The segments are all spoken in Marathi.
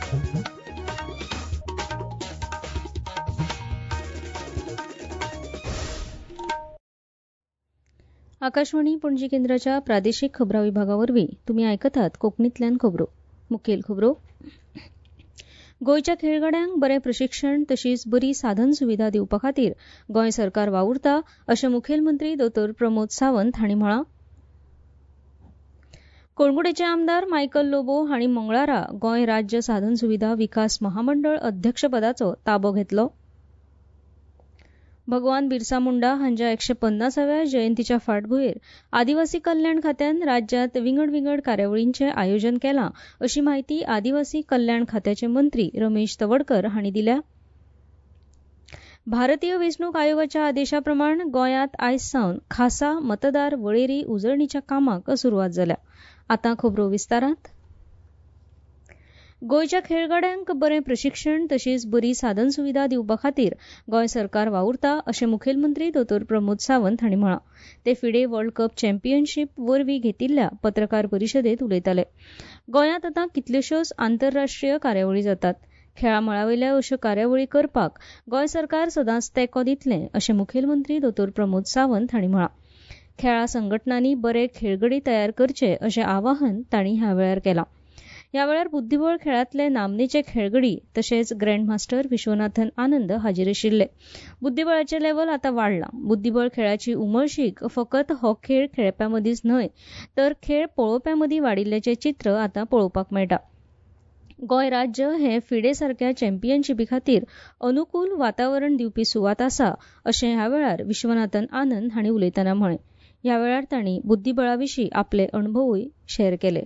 आकाशवाणी पणजी केंद्राच्या प्रादेशीक खबरां विभागावरवीं तुमी आयकतात कोंकणींतल्यान खबरो. मुखेल खबरो. गोंयच्या खेळगड्यांक बरें प्रशिक्षण तशीच बरी साधन सुविधा दिवपा खातीर गोंय सरकार वावुरता अशें मुखेलमंत्री दोतोर प्रमोद सावंत हांणी म्हळां. कोळंगुटेचे आमदार मायकल लोबो हांणी मंगळारा गोंय राज्य साधन सुविधा विकास महामंडळ अध्यक्षपदाचो ताबो घेतलो. भगवान बिरसा मुंडा हांच्या 150व्या जयंतीच्या फाटभुंयेर आदिवासी कल्याण खात्यान राज्यांत विंगड कार्यावळींचें आयोजन केलां अशी माहिती आदिवासी कल्याण खात्याचे मंत्री रमेश तवडकर हांणी दिल्या. भारतीय वेंचणूक आयोगाच्या आदेशा प्रमाण गोंयांत आयज सावन खासा मतदार वळेरी उजळणीच्या कामाक सुरवात जाल्या. आतां खबरो विस्तारांत. गोंयच्या खेळगड्यांक बरें प्रशिक्षण तशीच बरी साधन सुविधा दिवपा खातीर गोंय सरकार वावुरता अशें मुखेलमंत्री दोतोर प्रमोद सावंत हांणी म्हळां. ते फिडे वर्ल्ड कप चॅम्पियनशीप वरवीं घेतिल्ल्या पत्रकार परिशदेंत उलयताले. गोंयांत आतां कितल्योशोच आंतरराष्ट्रीय कार्यावळी जातात. खेळा मळावेल्या अश्यो कार्यावळी करपाक गोंय सरकार सदांच तेंको दितलें अशें मुखेलमंत्री दोतोर प्रमोद सावंत हांणी म्हळां. खेळा संघटनांनी बरे खेळगडे तयार करचे अशें आवाहन तांणी ह्या वेळार केलां. ह्या वेळार बुद्धीबळ खेळांतले नामनेचे खेळगडी तशेंच ग्रँडमास्टर विश्वनाथन आनंद हाजीर आशिल्ले. बुद्धीबळाचें लेव्हल आतां वाडलां. बुद्धीबळ खेळाची उमळशीक फकत हो खेळ खेळप्यां मदींच न्हय तर खेळ पळोवप्यां मदीं वाडिल्ल्याचें चित्र आतां पळोवपाक मेळटा. गोंय राज्य हे फिडे सारक्या चॅम्पियनशिपी खातीर अनुकूल वातावरण दिवपी सुवात आसा अशें ह्या वेळार विश्वनाथन आनंद हांणी उलयतना म्हळें. ह्या वेळार तांणी बुद्धीबळाविशीं आपले अणभवूय शेअर केले.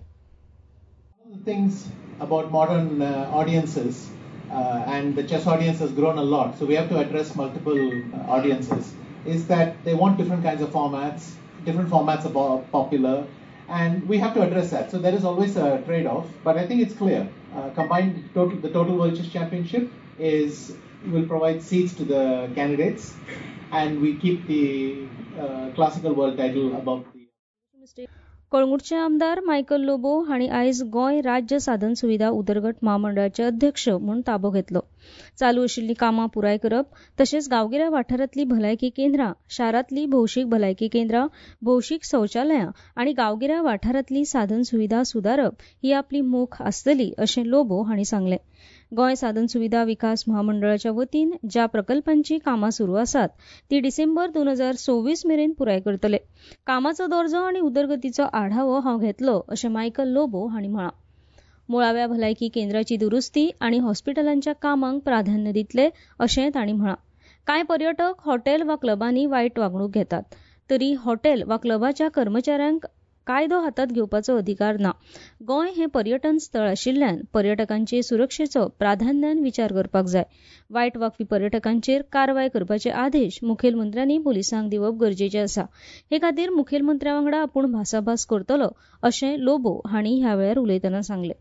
Things about modern audiences and the chess audience has grown a lot, so we have to address multiple audiences, is that they want different kinds of formats. Different formats are popular and we have to address that, so there is always a trade-off, but I think it's clear. The total World Chess Championship will provide seats to the candidates and we keep the classical world title above the कोळंगुटचे आमदार मायकल लोबो हांणी आयज गोंय राज्य साधन सुविधा उदरगत महामंडळाचे अध्यक्ष म्हूण ताबो घेतलो. चालू आशिल्लीं कामां पुराय करप तशेंच गांवगिऱ्या वाठारांतलीं भलायकी केंद्रां, शारांतलीं भौशीक भलायकी केंद्रां, भौशीक शौचालयां आनी गांवगिऱ्या वाठारांतली साधन सुविधा सुदारप ही आपली मोख आसतली अशें लोबो हांणी सांगलें. गोंय साधन सुविधा विकास महामंडळाच्या वतीन ज्या प्रकल्पांची कामां सुरू आसात ती डिसेंबर 2026 मेरेन पुराय करतले. कामाचो दर्जो आनी उदरगतीचो आढावो हांव घेतलो अशें मायकल लोबो हांणी म्हळां. मुळाव्या भलायकी केंद्राची दुरुस्ती आनी हॉस्पिटलांच्या कामांक प्राधान्य दितले अशें तांणी म्हळां. कांय पर्यटक हॉटेल वा क्लबांनी वायट वागणूक घेतात, तरी हॉटेल वा क्लबाच्या कर्मचाऱ्यांक कायदो हातांत घेवपाचो अधिकार ना. गोंय हें पर्यटन स्थळ आशिल्ल्यान पर्यटकांचे सुरक्षेचो प्राधान्यान विचार करपाक जाय. वायट वागपी पर्यटकांचेर कारवाय करपाचे आदेश मुखेलमंत्र्यांनी पुलिसांक दिवप गरजेचें आसा. हे खातीर मुखेलमंत्र्या वांगडा आपूण भासाभास करतलो अशें लोबो हांणी ह्या वेळार उलयतना सांगलें.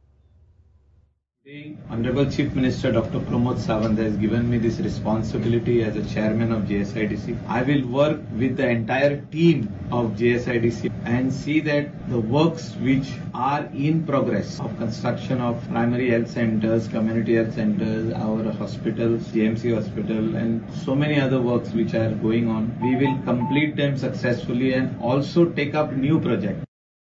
The Honorable Chief Minister Dr. Pramod Sawant has given me this responsibility as a chairman of JSIDC. I will work with the entire team of JSIDC and see that the works which are in progress of construction of primary health centers, community health centers, our hospitals, GMC hospital and so many other works which are going on, we will complete them successfully and also take up new projects.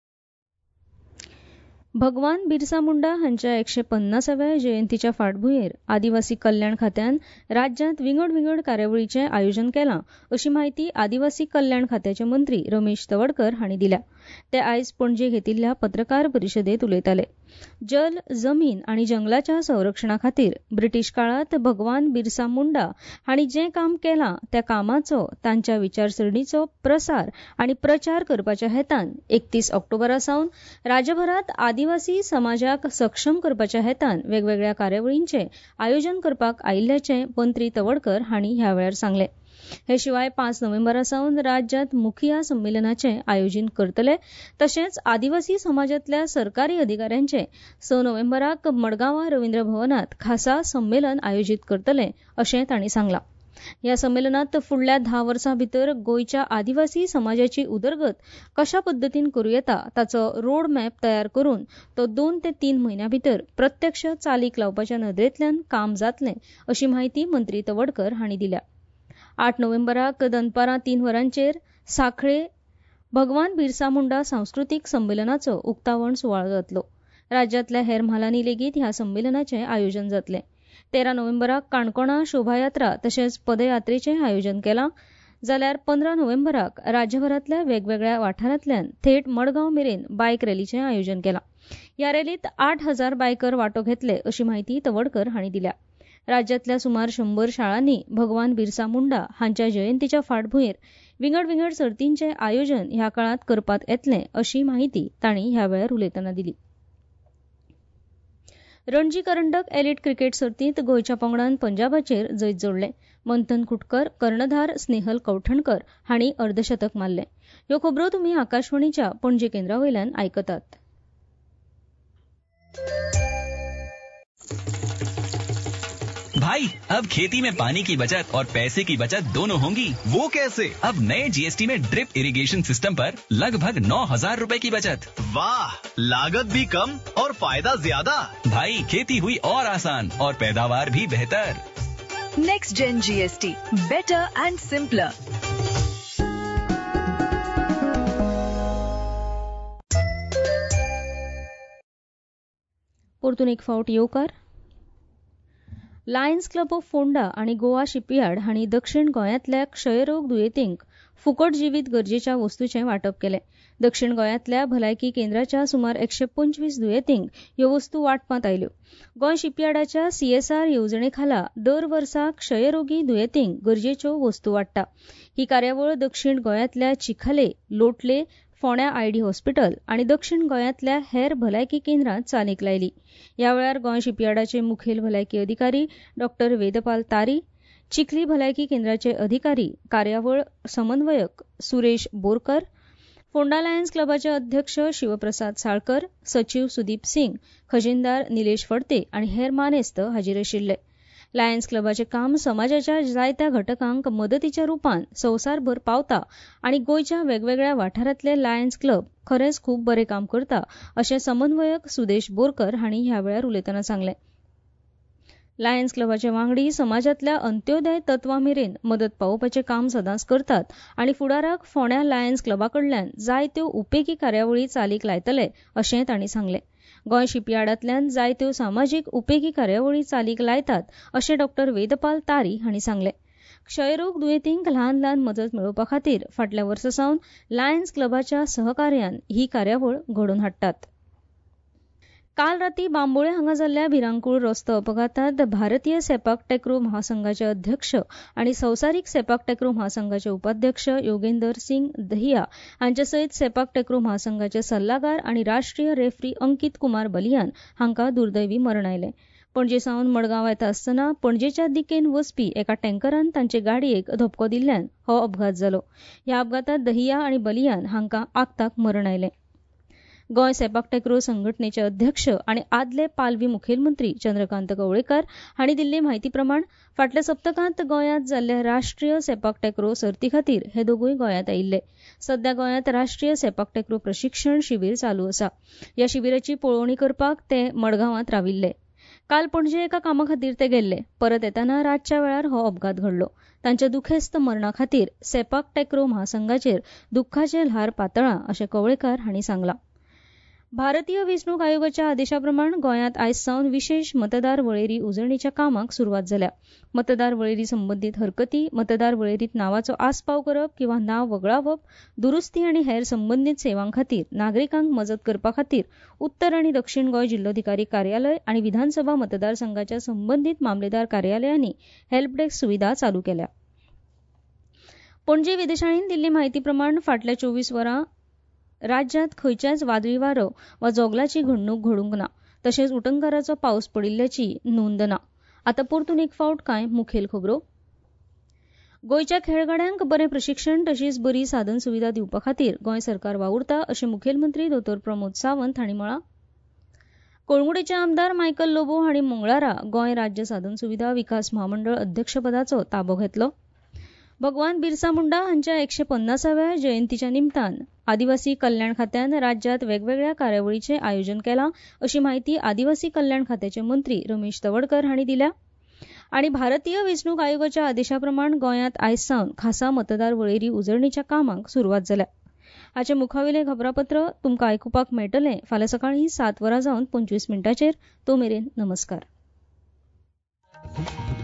भगवान बिरसा मुंडा हांच्या 150व्या जयंतीच्या फाटभुंयेर आदिवासी कल्याण खात्यान राज्यांत विंगड कार्यावळींचें आयोजन केलां अशी माहिती आदिवासी कल्याण खात्याचे मंत्री रमेश तवडकर हांणी दिल्या. ते आयज पणजे घेतिल्ल्या पत्रकार परिशदेंत उलयताले. जल, जमीन आनी जंगलाच्या संरक्षणा खातीर ब्रिटीश काळांत भगवान बिरसा मुंडा हांणी जें काम केलां त्या कामाचो, तांच्या विचारसरणीचो प्रसार आनी प्रचार करपाच्या हेतान 31 ऑक्टोबरा सावन राज्यभरांत आदिवासी समाजाक सक्षम करपाच्या हेतान वेगवेगळ्या कार्यावळींचें आयोजन करपाक आयिल्ल्याचें मंत्री तवडकर हांणी ह्या वेळार सांगलें. हे शिवाय 5 नोव्हेंबरा सावन राज्यांत मुखिया संमेलनाचें आयोजन करतले. तशेंच आदिवासी समाजांतल्या सरकारी अधिकाऱ्यांचें 6 नोव्हेंबराक मडगांवां रवींद्र भवनांत खासा संमेलन आयोजीत करतले अशें तांणी सांगलां. ह्या संमेलनात फुडल्या 10 वर्सां भितर गोंयच्या आदिवासी समाजाची उदरगत कशा पद्दतीन करूं येता ताचो रोड मॅप तयार करून तो 2 ते 3 म्हयन्यां भितर प्रत्यक्ष चालीक लावपाच्या नदरेंतल्यान काम जातलें अशी माहिती मंत्री तवडकर हांणी दिल्या. 8 नोव्हेंबराक दनपारां 3 वरांचेर सांखळे भगवान बिरसा मुंडा सांस्कृतीक संमेलनाचो उक्तावण सुवाळो जातलो. राज्यांतल्या हेर म्हालांनी लेगीत ह्या संमेलनाचें आयोजन जातलें. 13 नोव्हेंबराक काणकोणा शोभायात्रा तशेंच पदयात्रेचें आयोजन केलां जाल्यार 15 नोव्हेंबराक राज्यभरांतल्या वेगवेगळ्या वाठारांतल्यान थेट मडगांव मेरेन बायक रॅलीचें आयोजन केलां. ह्या रॅलींत 8,000 बायकर वांटो घेतले अशी माहिती तवडकर हांणी दिल्या. राज्यांतल्या सुमार 100 शाळांनी भगवान बिरसा मुंडा हांच्या जयंतीच्या फाटभुंयेर विंगड सर्तींचें आयोजन ह्या काळांत करपात येतलें अशी माहिती तांणी ह्या वेळार उलयतना दिली. रणजी करंडक एलीट क्रिकेट सर्तींत गोंयच्या पंगडान पंजाबाचेर जैत जोडलें. मंथन कुटकर, कर्णधार स्नेहल कौठणकर हांणी अर्धशतक मारलें. ह्यो खबरो तुमी आकाशवाणीच्या पणजी केंद्रावयल्यान आयकतात. भाई, अब खेती में पानी की बचत और पैसे की बचत दोनों होंगी। वो कैसे? अब नए जीएसटी में ड्रिप इरिगेशन सिस्टम पर लगभग 9,000 रुपए की बचत। वाह, लागत भी कम और फायदा ज्यादा। भाई, खेती हुई और आसान और पैदावार भी बेहतर। Next gen GST, better and simpler. परतून एक फावट येवकार. लायन्स क्लब ऑफ फोंडा आणि गोवा शिपयार्ड हांणी दक्षिण गोंयांतल्या क्षयरोग दुयेंतींक फुकट जिवीत गरजेच्या वस्तूंचें वांटप केलें. दक्षिण गोंयांतल्या भलायकी केंद्राच्या सुमार 125 दुयेंतींक ह्यो वस्तू वांटपांत आयल्यो. गोंय शिपयार्डाच्या CSR येवजणे खाला दर वर्सा क्षयरोगी दुयेंतींक गरजेच्यो वस्तू वांटता. ही कार्यावळ दक्षिण गोंयांतल्या चिखले, लोटले, फोंड्या आयडी हॉस्पिटल आणि दक्षिण गोंयांतल्या हेर भलायकी केंद्रांत चालीक लायली. ह्या वेळार गोंय शिपयार्डाचे मुखेल भलायकी अधिकारी डॉ. वेदपाल तारी, चिखली भलायकी केंद्राचे अधिकारी कार्यावळ समन्वयक सुरेश बोरकर, फोंडा लायन्स क्लबाचे अध्यक्ष शिवप्रसाद साळकर, सचिव सुदीप सिंग, खजिनदार निलेश फडते आणि हेर मानेस्त हाजीर आशिल्ले. लायन्स क्लबाचे काम समाजाच्या जायत्या घटकांक मदतीच्या रुपान संवसारभर पावता आणि गोंयच्या वेगवेगळ्या वाठारांतले लायन्स क्लब खरेंच खूब बरें काम करता अशें समन्वयक सुदेश बोरकर हांणी ह्या वेळार उलयतना सांगलें. लायन्स क्लबाचे वांगडी समाजांतल्या अंत्योदय तत्वां मेरेन मदत पावोवपाचें काम सदांच करतात आनी फुडाराक फोंड्या लायन्स क्लबा कडल्यान जायत्यो उपेगी कार्यावळी चालीक लायतले अशें तांणी सांगलें. गोंय शिपयार्डांतल्यान जायत्यो सामाजीक उपेगी कार्यावळी चालीक लायतात अशें डॉ. वेदपाल तारी हांणी सांगलें. क्षयरोग दुयेंतींक ल्हान ल्हान मजत मेळोवपा खातीर फाटल्या वर्सासावन लायन्स क्लबाच्या सहकार्यान ही कार्यावळ घडोवन हाडटात. काल रातीं बांबोळे हांगा जाल्ल्या भिरांकूळ रस्तो अपघातांत भारतीय सेपाक टॅक्रो महासंघाचे अध्यक्ष आनी संवसारीक सेपाक टॅक्रो महासंघाचे उपाध्यक्ष योगेंदर सिंग दहिया हांचे सयत सेपाक टॅक्रो महासंघाचे सल्लागार आनी राष्ट्रीय रेफ्री अंकीत कुमार बलियान हांकां दुर्दैवी मरण आयलें. पणजे सावन मडगांव येता आसतना पणजेच्या दिकेन वचपी एका टँकरान तांचे गाडयेक धपको दिल्ल्यान हो अपघात जालो. ह्या अपघातांत दहिया आनी बलियान हांकां आगताक मरण आयलें. गोंय सेपाक टॅक्रो संघटनेचे अध्यक्ष आनी आदले पालवी मुखेलमंत्री चंद्रकांत कवळेकार हांणी दिल्ले म्हायती प्रमाण फाटल्या सप्तकांत गोंयांत जाल्ल्या राष्ट्रीय सेपाक टॅक्रो सर्ती खातीर हे दोगूय गोंयांत आयिल्ले. सध्या गोंयांत राष्ट्रीय सेपाक टॅक्रो प्रशिक्षण शिबीर चालू आसा. ह्या शिबिराची पळोवणी करपाक ते मडगांवांत राविल्ले. काल पणजे एका कामा खातीर ते गेल्ले. परत येताना रातच्या वेळार हो अपघात घडलो. तांच्या दुखेस्त मरणा खातीर सेपाक टॅक्रो महासंघाचेर दुख्खाचे ल्हार पातळ्ळां अशें कवळेकार हांणी सांगलां. भारतीय वेंचणूक आयोगाच्या आदेशाप्रमाण गोंयांत आयज सावन विशेष मतदार वळेरी उजळणीच्या कामाक सुरवात जाल्या. मतदार वळेरी संबंदीत हरकती, मतदार वळेरींत नांवाचो आस्पाव करप किंवा नांव वगळावप, दुरुस्ती आनी हेर संबंदीत सेवां खातीर नागरिकांक मजत करपा खातीर उत्तर आनी दक्षिण गोंय जिल्लोधिकारी कार्यालय आनी विधानसभा मतदारसंघाच्या संबंदीत मामलेदार कार्यालयांनी हेल्प डेस्क सुविधा चालू केल्या. पणजे वेधशाळेन दिल्ली म्हायती प्रमाण फाटल्या 24 वरां राज्यांत खंयच्याच वादळी वारो वा जोगलाची घडणूक घडूंक ना. तशेंच उटंगाराचो पावस पडिल्ल्याची नोंद ना. आतां परतून एक फावट कांय मुखेल खबरो. गोंयच्या खेळगड्यांक बरें प्रशिक्षण तशीच बरी साधन सुविधा दिवपा खातीर गोंय सरकार वावुरता अशें मुखेलमंत्री दोतोर प्रमोद सावंत हांणी म्हळां. कोळंगुटेचे आमदार मायकल लोबो हांणी मंगळारा गोंय राज्य साधन सुविधा विकास महामंडळ अध्यक्षपदाचो ताबो घेतलो. भगवान बिरसा मुंडा हांच्या 150व्या जयंतीच्या निमतान आदिवासी कल्याण खात्यान राज्यात वेगवेगळ्या कार्यावळींचें आयोजन केलां अशी माहिती आदिवासी कल्याण खात्याचे मंत्री रमेश तवडकर हांणी दिल्या. आनी भारतीय वेंचणूक आयोगाच्या आदेशाप्रमाण गोंयांत आयज सावन खासा मतदार वळेरी उजळणीच्या कामांक सुरवात जाल्या. हाचे मुखावेलें खबरापत्र तुमकां आयकुपाक मेळटलें फाल्यां सकाळीं 7:25 तो मेरेन नमस्कार.